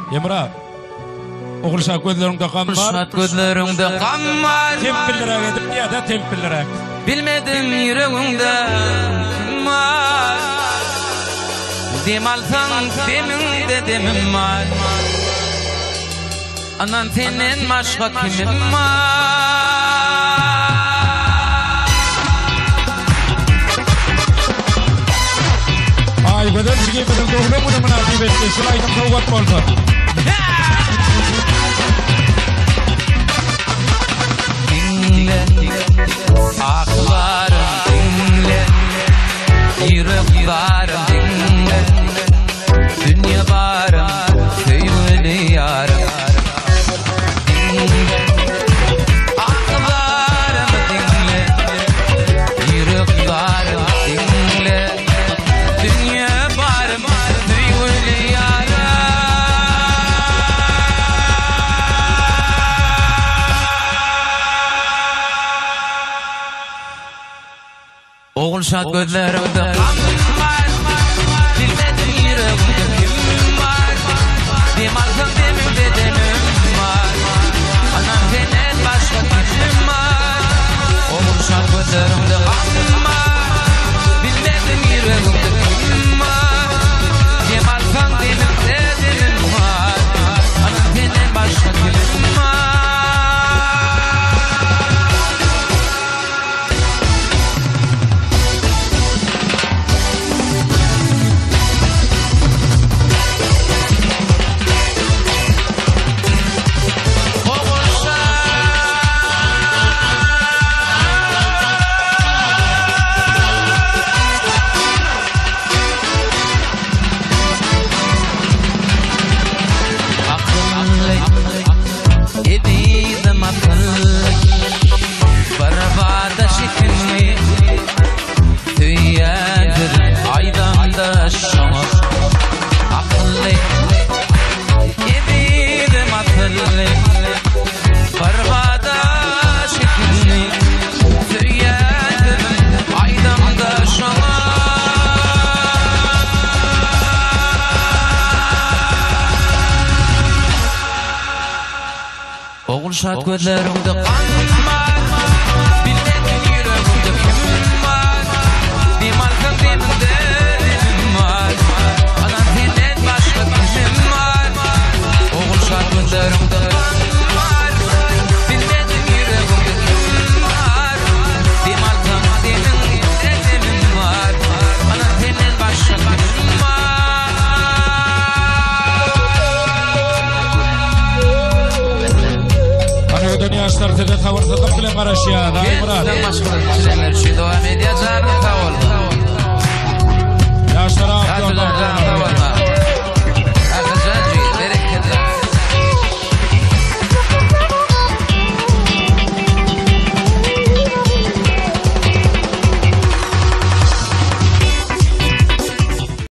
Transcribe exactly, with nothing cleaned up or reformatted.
Emra, oğulşat gözlerinde kan var. Oğulşat gözlerinde kan var. Tempillere gidip ya da tempillere. Bilmedim yüreğinde kim var. Dem alsan deminde demim var. Anan senin başka kimim var. Ay bedel sige bedel doğru bunu münasip etti. Şulaydım kavgat bolsa. Dinle, aklarım dinle, yüreklarım dinle, dünya barım, söyle yarım. Dinle, aklarım dinle, yüreklarım dinle, dünya barım, söyle yarım. Oğulşat gözlerimde kan var. Bilmedim yüreğimde kim var. Dem alsam demimde demim var. Anam senin başka kimim var. Oğulşat gözlerimde kan var. Bilmedim yüreğimde kim var. Dem alsam demimde demim var. Anam senin başka kimim var. Edim akıllı, barbada şekilli, tüyyendir aydan da şamar. Akıllı, edim akıllı, barbada şekilli, tüyyendir aydan da şamar. Oğulşat gözlerimde kan var. Bilmedim yüreğimde kim var. Dem alsam demimde demim var. Anan senden başka kimim var. Oğulşat gözlerimde kan var. Bilmedim yüreğimde kim var. Dem alsam demimde demim var. Anan senden başka kimim var. Dünya startede tavırsadık bile karışıyor. Bizden başka çizeler şu devam edeceğim. Sağ olun. Yaşlara